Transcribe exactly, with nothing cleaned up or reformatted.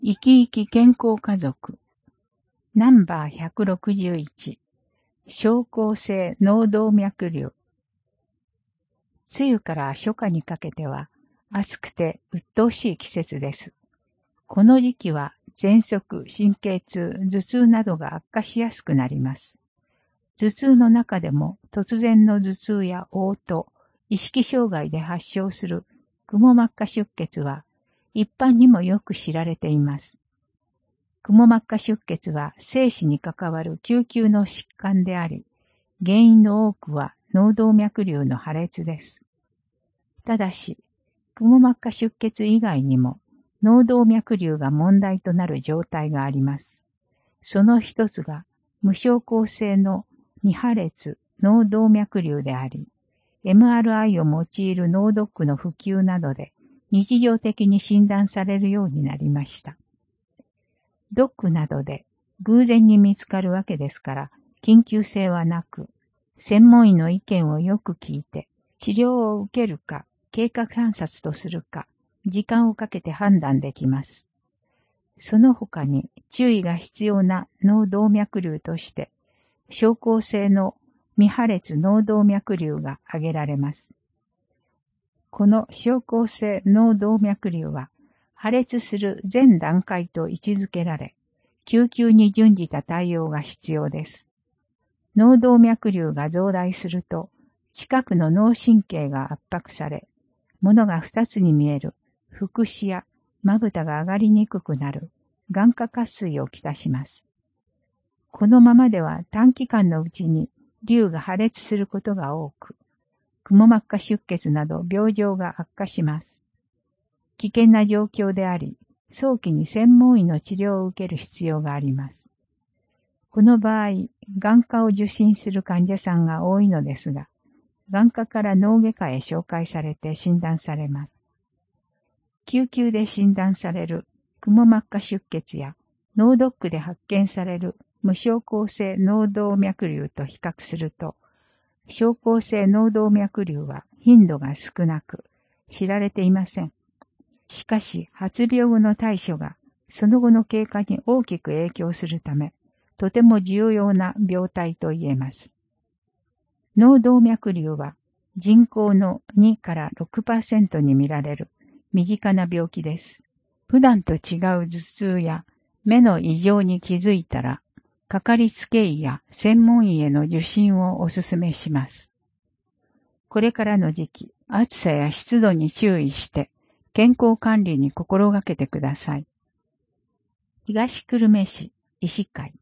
生き生き健康家族ナンバーひゃくろくじゅういち症候性脳動脈瘤。梅雨から初夏にかけては暑くて鬱陶しい季節です。この時期は喘息、神経痛、頭痛などが悪化しやすくなります。頭痛の中でも突然の頭痛や嘔吐、意識障害で発症するくも膜下出血は一般にもよく知られています。くも膜下出血は生死に関わる救急の疾患であり、原因の多くは脳動脈瘤の破裂です。ただし、くも膜下出血以外にも脳動脈瘤が問題となる状態があります。その一つが無症候性の未破裂脳動脈瘤であり、エムアールアイ を用いる脳ドックの普及などで日常的に診断されるようになりました。ドックなどで偶然に見つかるわけですから、緊急性はなく、専門医の意見をよく聞いて、治療を受けるか、経過観察とするか、時間をかけて判断できます。その他に注意が必要な脳動脈瘤として、症候性の未破裂脳動脈瘤が挙げられます。この症候性脳動脈瘤は、破裂する前段階と位置づけられ、救急に準じた対応が必要です。脳動脈瘤が増大すると、近くの脳神経が圧迫され、物が二つに見える複視やまぶたが上がりにくくなる眼下下垂をきたします。このままでは短期間のうちに瘤が破裂することが多く、くも膜下出血など病状が悪化します。危険な状況であり、早期に専門医の治療を受ける必要があります。この場合、眼科を受診する患者さんが多いのですが、眼科から脳外科へ紹介されて診断されます。救急で診断されるくも膜下出血や脳ドックで発見される無症候性脳動脈瘤と比較すると、症候性脳動脈瘤は頻度が少なく、知られていません。しかし、発病後の対処がその後の経過に大きく影響するため、とても重要な病態と言えます。脳動脈瘤は人口のにからろくパーセント に見られる身近な病気です。普段と違う頭痛や目の異常に気づいたら、かかりつけ医や専門医への受診をお勧めします。これからの時期、暑さや湿度に注意して、健康管理に心がけてください。東久留米市医師会